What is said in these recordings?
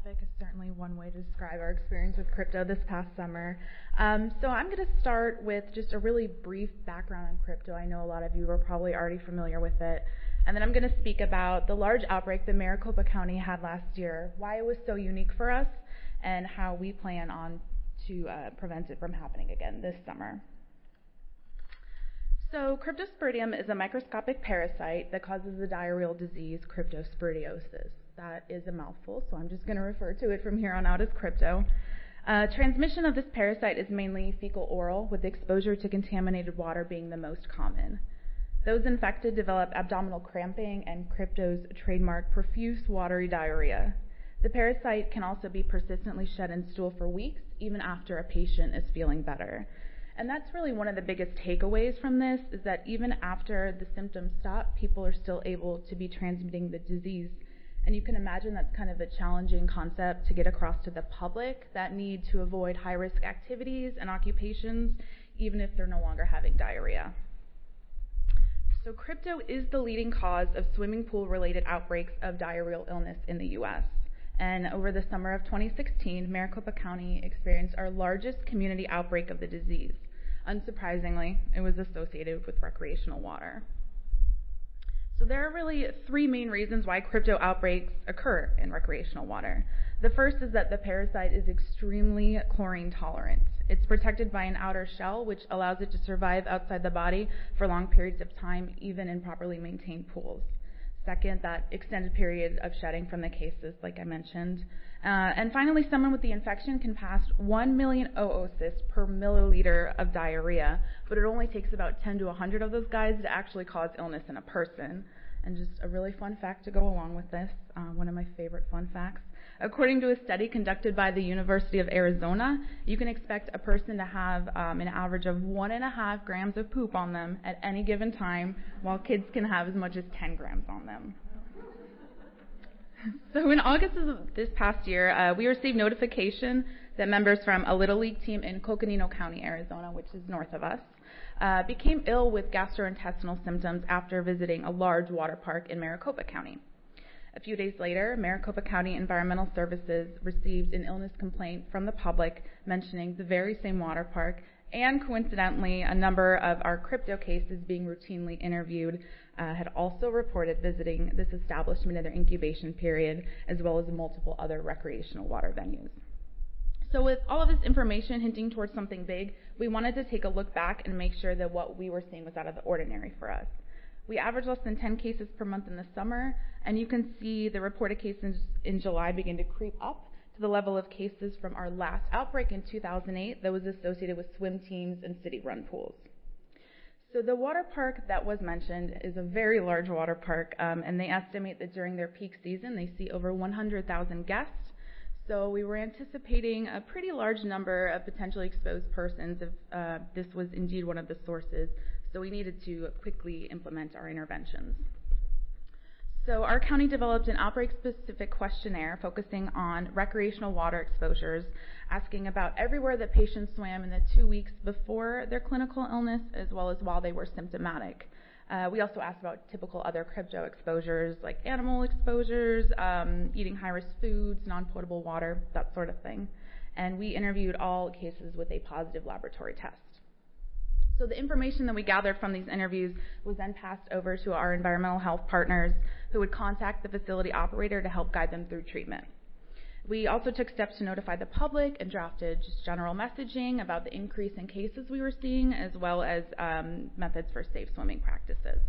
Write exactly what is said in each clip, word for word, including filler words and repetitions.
topic is certainly one way to describe our experience with crypto this past summer. Um, so I'm going to start with just a really brief background on crypto. I know a lot of you are probably already familiar with it. And then I'm going to speak about the large outbreak that Maricopa County had last year, why it was so unique for us, and how we plan on to uh, prevent it from happening again this summer. So Cryptosporidium is a microscopic parasite that causes the diarrheal disease cryptosporidiosis. That is a mouthful, so I'm just going to refer to it from here on out as crypto. Uh, transmission of this parasite is mainly fecal-oral, with exposure to contaminated water being the most common. Those infected develop abdominal cramping and crypto's trademark profuse watery diarrhea. The parasite can also be persistently shed in stool for weeks, even after a patient is feeling better. And that's really one of the biggest takeaways from this, is that even after the symptoms stop, people are still able to be transmitting the disease. And you can imagine that's kind of a challenging concept to get across to the public that need to avoid high-risk activities and occupations, even if they're no longer having diarrhea. So crypto is the leading cause of swimming pool-related outbreaks of diarrheal illness in the U S And over the summer of twenty sixteen, Maricopa County experienced our largest community outbreak of the disease. Unsurprisingly, it was associated with recreational water. So there are really three main reasons why crypto outbreaks occur in recreational water. The first is that the parasite is extremely chlorine tolerant. It's protected by an outer shell, which allows it to survive outside the body for long periods of time, even in properly maintained pools. Second, that extended period of shedding from the cases, like I mentioned. Uh, and finally, someone with the infection can pass one million oocysts per milliliter of diarrhea, but it only takes about ten to one hundred of those guys to actually cause illness in a person. And just a really fun fact to go along with this, uh, one of my favorite fun facts. According to a study conducted by the University of Arizona, you can expect a person to have um, an average of one and a half grams of poop on them at any given time, while kids can have as much as ten grams on them. So in August of this past year, uh, we received notification that members from a Little League team in Coconino County, Arizona, which is north of us, uh, became ill with gastrointestinal symptoms after visiting a large water park in Maricopa County. A few days later, Maricopa County Environmental Services received an illness complaint from the public mentioning the very same water park, and coincidentally, a number of our crypto cases being routinely interviewed uh, had also reported visiting this establishment in their incubation period, as well as multiple other recreational water venues. So with all of this information hinting towards something big, we wanted to take a look back and make sure that what we were seeing was out of the ordinary for us. We averaged less than ten cases per month in the summer, and you can see the reported cases in July begin to creep up to the level of cases from our last outbreak in two thousand eight that was associated with swim teams and city-run pools. So the water park that was mentioned is a very large water park, um, and they estimate that during their peak season they see over one hundred thousand guests. So we were anticipating a pretty large number of potentially exposed persons if uh, this was indeed one of the sources. So we needed to quickly implement our interventions. So our county developed an outbreak-specific questionnaire focusing on recreational water exposures, asking about everywhere that patients swam in the two weeks before their clinical illness, as well as while they were symptomatic. Uh, we also asked about typical other crypto exposures, like animal exposures, um, eating high-risk foods, non-potable water, that sort of thing. And we interviewed all cases with a positive laboratory test. So the information that we gathered from these interviews was then passed over to our environmental health partners, who would contact the facility operator to help guide them through treatment. We also took steps to notify the public and drafted just general messaging about the increase in cases we were seeing, as well as um, methods for safe swimming practices.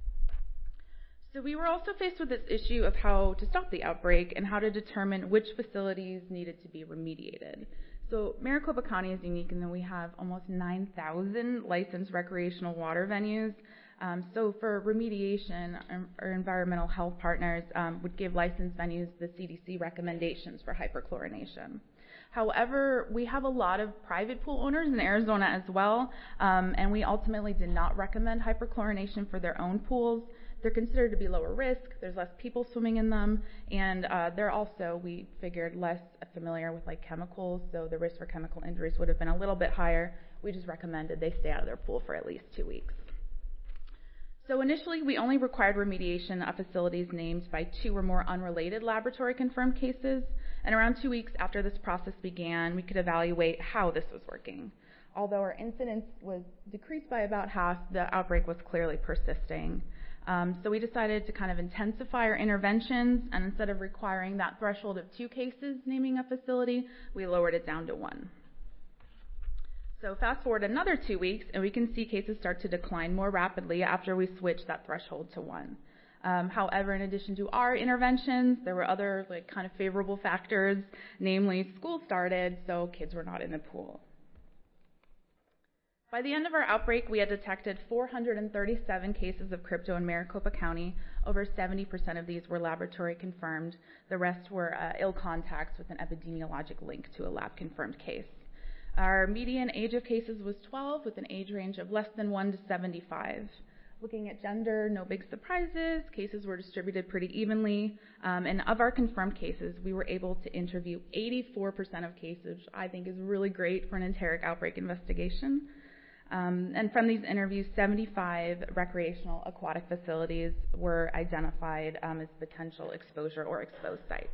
So we were also faced with this issue of how to stop the outbreak and how to determine which facilities needed to be remediated. So Maricopa County is unique in that we have almost nine thousand licensed recreational water venues. Um, so for remediation, our, our environmental health partners um, would give licensed venues the C D C recommendations for hyperchlorination. However, we have a lot of private pool owners in Arizona as well, um, and we ultimately did not recommend hyperchlorination for their own pools. They're considered to be lower risk, there's less people swimming in them, and uh, they're also, we figured, less familiar with like chemicals, so the risk for chemical injuries would have been a little bit higher. We just recommended they stay out of their pool for at least two weeks. So initially, we only required remediation of facilities named by two or more unrelated laboratory confirmed cases, And around two weeks after this process began, we could evaluate how this was working. Although our incidence was decreased by about half, the outbreak was clearly persisting. Um, so we decided to kind of intensify our interventions, and instead of requiring that threshold of two cases naming a facility, we lowered it down to one. So fast forward another two weeks, and we can see cases start to decline more rapidly after we switched that threshold to one. Um, however, in addition to our interventions, there were other like kind of favorable factors, namely school started, so kids were not in the pool. By the end of our outbreak, we had detected four hundred thirty-seven cases of crypto in Maricopa County. Over seventy percent of these were laboratory confirmed. The rest were uh, ill contacts with an epidemiologic link to a lab confirmed case. Our median age of cases was twelve, with an age range of less than one to seventy-five. Looking at gender, no big surprises. Cases were distributed pretty evenly. Um, and of our confirmed cases, we were able to interview eighty-four percent of cases, which I think is really great for an enteric outbreak investigation. Um, and from these interviews, seventy-five recreational aquatic facilities were identified um, as potential exposure or exposed sites.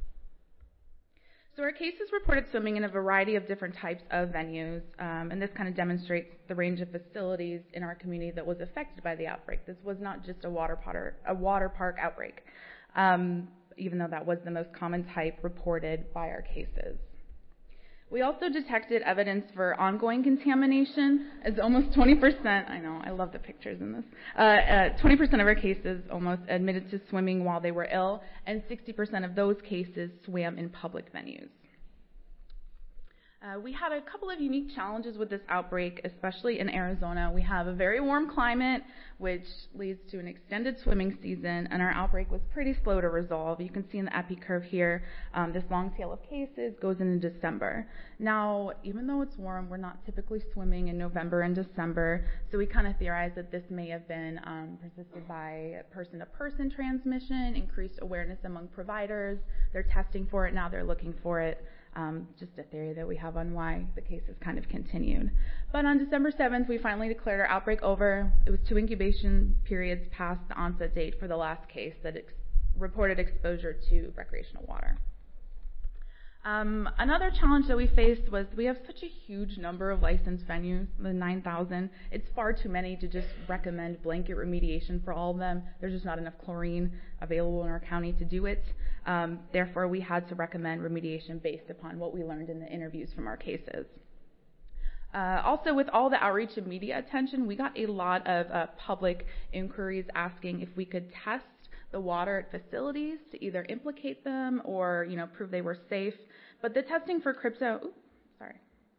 So our cases reported swimming in a variety of different types of venues, um, and this kind of demonstrates the range of facilities in our community that was affected by the outbreak. This was not just a water, potter, a water park outbreak, um, even though that was the most common type reported by our cases. We also detected evidence for ongoing contamination, as almost twenty percent, I know, I love the pictures in this, uh, uh, twenty percent of our cases almost admitted to swimming while they were ill, and sixty percent of those cases swam in public venues. Uh, we had a couple of unique challenges with this outbreak, especially in Arizona. We have a very warm climate, which leads to an extended swimming season, and our outbreak was pretty slow to resolve. You can see in the epi curve here, um, this long tail of cases goes into December. Now, even though it's warm, we're not typically swimming in November and December, so we kind of theorize that this may have been um, persisted by person-to-person transmission, increased awareness among providers. They're testing for it now, they're looking for it. Um, just a theory that we have on why the cases kind of continued. But on December seventh, we finally declared our outbreak over. It was two incubation periods past the onset date for the last case that ex- reported exposure to recreational water. Um, another challenge that we faced was we have such a huge number of licensed venues, the nine thousand. It's far too many to just recommend blanket remediation for all of them. There's just not enough chlorine available in our county to do it. Um, therefore, we had to recommend remediation based upon what we learned in the interviews from our cases. Uh, also, with all the outreach and media attention, we got a lot of uh, public inquiries asking if we could test the water at facilities to either implicate them or, you know, prove they were safe. But the testing for crypto, oops, sorry,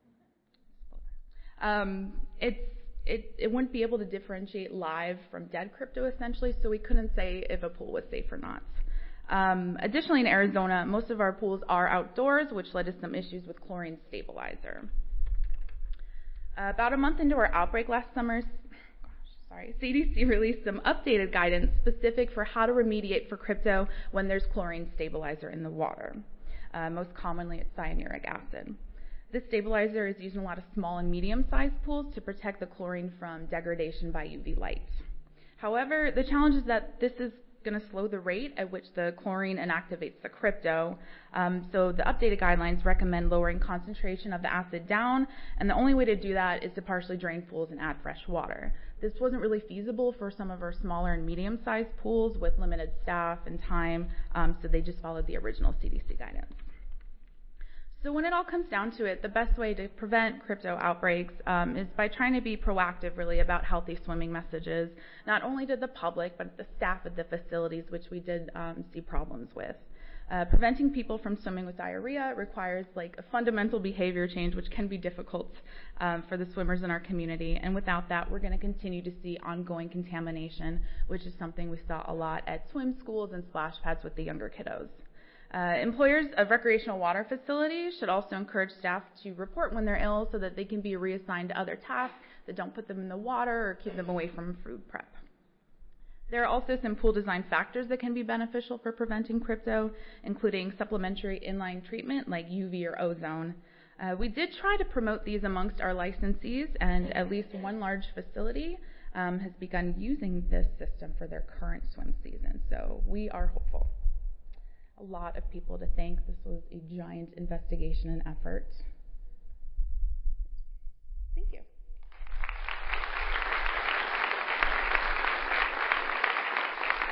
um, it's, it, it wouldn't be able to differentiate live from dead crypto, essentially, so we couldn't say if a pool was safe or not. Um, additionally, in Arizona, most of our pools are outdoors, which led to some issues with chlorine stabilizer. Uh, about a month into our outbreak last summer, Sorry, C D C released some updated guidance specific for how to remediate for crypto when there's chlorine stabilizer in the water. Uh, most commonly, it's cyanuric acid. This stabilizer is used in a lot of small and medium-sized pools to protect the chlorine from degradation by U V light. However, the challenge is that this is going to slow the rate at which the chlorine inactivates the crypto. Um, so the updated guidelines recommend lowering concentration of the acid down, and the only way to do that is to partially drain pools and add fresh water. This wasn't really feasible for some of our smaller and medium-sized pools with limited staff and time, um, so they just followed the original C D C guidance. So when it all comes down to it, the best way to prevent crypto outbreaks um, is by trying to be proactive, really, about healthy swimming messages, not only to the public, but the staff at the facilities, which we did um, see problems with. Uh, preventing people from swimming with diarrhea requires like a fundamental behavior change, which can be difficult um, for the swimmers in our community. And without that, we're going to continue to see ongoing contamination, which is something we saw a lot at swim schools and splash pads with the younger kiddos. Uh, employers of recreational water facilities should also encourage staff to report when they're ill so that they can be reassigned to other tasks that don't put them in the water or keep them away from food prep. There are also some pool design factors that can be beneficial for preventing crypto, including supplementary inline treatment like U V or ozone. Uh, we did try to promote these amongst our licensees, and at least one large facility um, has begun using this system for their current swim season, so we are hopeful. a lot of people to thank. This was a giant investigation and effort.